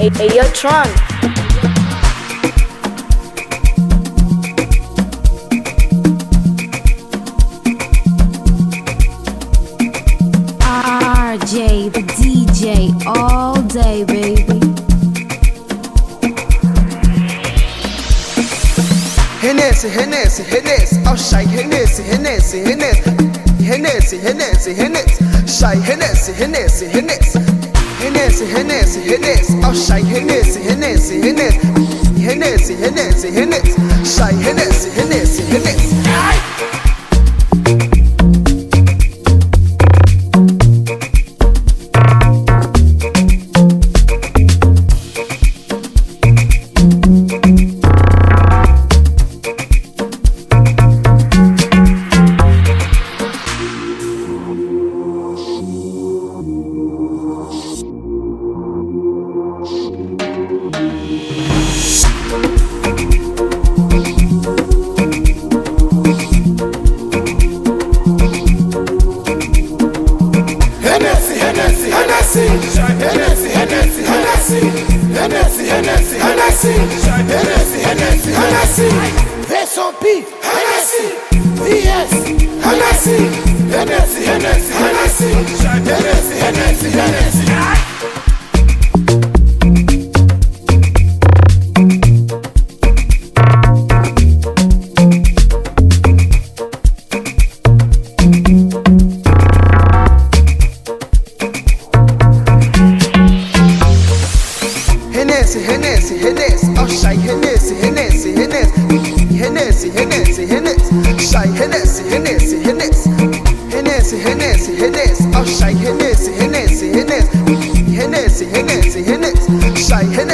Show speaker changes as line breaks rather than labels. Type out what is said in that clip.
Hey, yo, Tron.
RJ, the DJ, all day, baby.
Hennessy, Hennessy, Hennessy, oh shy Hennessy, Hennessy, Hennessy, Hennessy, Hennessy, Hennessy, shy Hennessy, Hennessy, Hennessy, Hennessy, Hennessy, Hennessy, oh shy Hennessy, Hennessy, Hennessy, Hennessy, Hennessy, Hennessy, shy Hennessy, Hennessy, Hennessy. Hennessy, Hennessy, oh shy Hennessy, Hennessy, Hennessy, Hennessy, Hennessy, Hennessy, shy Hennessy, Hennessy, Hennessy, Hennessy, Hennessy, Hennessy, oh shy Hennessy, Hennessy, Hennessy, Hennessy, Hennessy, Hennessy, shy Hennessy.